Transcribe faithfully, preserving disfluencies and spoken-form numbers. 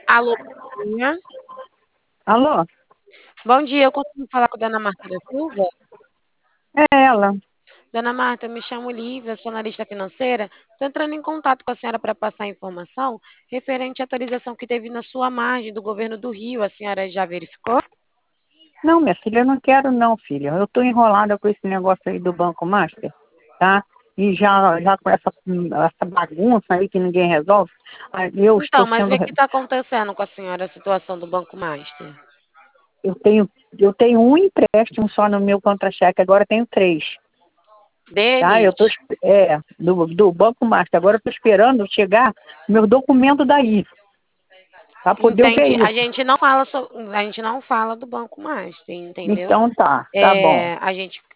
Alô, bom dia. Alô? Bom dia, eu consigo falar com a dona Marta da Silva? É ela. Dona Marta, eu me chamo Lívia, sou analista financeira. Estou entrando em contato com a senhora para passar informação referente à atualização que teve na sua margem do governo do Rio. A senhora já verificou? Não, minha filha, eu não quero não, filha. Eu tô enrolada com esse negócio aí do Banco Master, tá? E já, já com essa, essa bagunça aí que ninguém resolve, aí eu Então, estou mas sendo... o que re- está acontecendo com a senhora, a situação do Banco Master? Eu tenho, eu tenho um empréstimo só no meu contra-cheque, agora eu tenho três, tá? Eu tô, Deles? esp- é, do, do Banco Master. Agora eu tô esperando chegar meu documento daí, para poder ver Entendi. A isso. gente não fala so- a gente não fala do Banco Master, entendeu? Então tá, tá bom. É, a gente